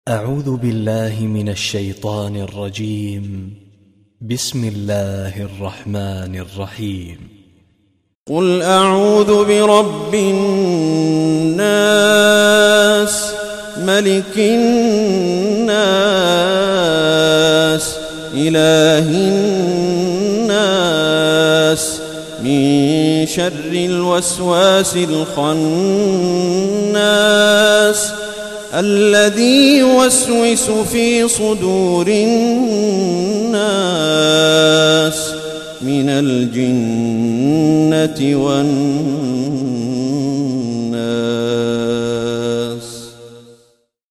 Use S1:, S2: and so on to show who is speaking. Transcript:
S1: أعوذ بالله من الشيطان الرجيم. بسم الله الرحمن الرحيم.
S2: قل أعوذ برب الناس ملك الناس إله الناس من شر الوسواس الخناس الذي يوسوس في صدور الناس من الجنة والناس.